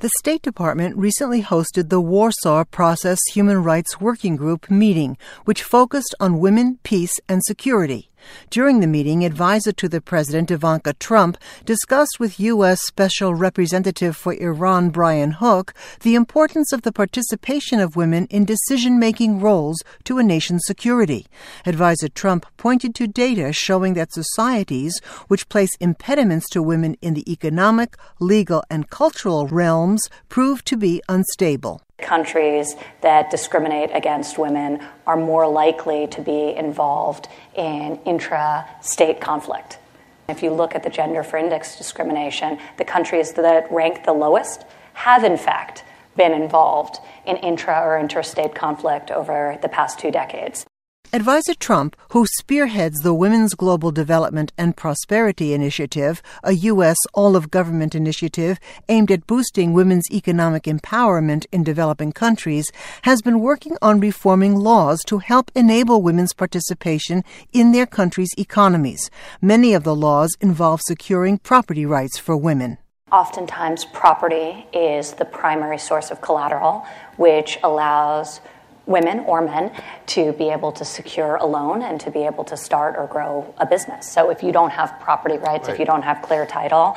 The State Department recently hosted the Warsaw Process Human Rights Working Group meeting, which focused on women, peace, and security. During the meeting, advisor to the president, Ivanka Trump, discussed with U.S. Special Representative for Iran, Brian Hook, the importance of the participation of women in decision-making roles to a nation's security. Advisor Trump pointed to data showing that societies which place impediments to women in the economic, legal, and cultural realms prove to be unstable. Countries that discriminate against women are more likely to be involved in intra-state conflict. If you look at the Gender for Index discrimination, the countries that rank the lowest have, in fact, been involved in intra- or interstate conflict over the past 2 decades. Advisor Trump, who spearheads the Women's Global Development and Prosperity Initiative, a U.S. all-of-government initiative aimed at boosting women's economic empowerment in developing countries, has been working on reforming laws to help enable women's participation in their country's economies. Many of the laws involve securing property rights for women. Oftentimes, property is the primary source of collateral, which allows women or men to be able to secure a loan and to be able to start or grow a business. So if you don't have property rights, if you don't have clear title,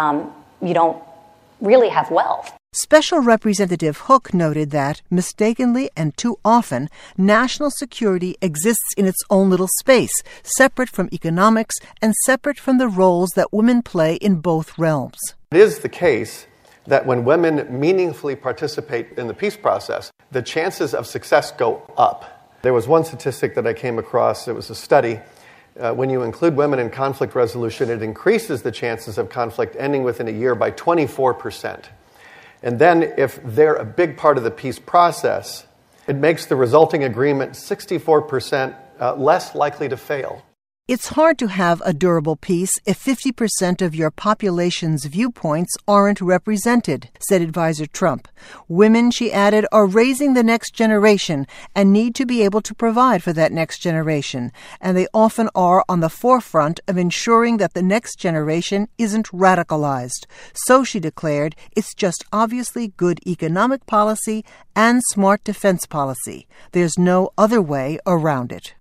you don't really have wealth. Special Representative Hook noted that, mistakenly and too often, national security exists in its own little space, separate from economics and separate from the roles that women play in both realms. It is the case that when women meaningfully participate in the peace process, the chances of success go up. There was one statistic that I came across. It was a study. When you include women in conflict resolution, it increases the chances of conflict ending within a year by 24%. And then if they're a big part of the peace process, it makes the resulting agreement 64% less likely to fail. It's hard to have a durable peace if 50% of your population's viewpoints aren't represented, said Advisor Trump. Women, she added, are raising the next generation and need to be able to provide for that next generation, and they often are on the forefront of ensuring that the next generation isn't radicalized. So, she declared, it's just obviously good economic policy and smart defense policy. There's no other way around it.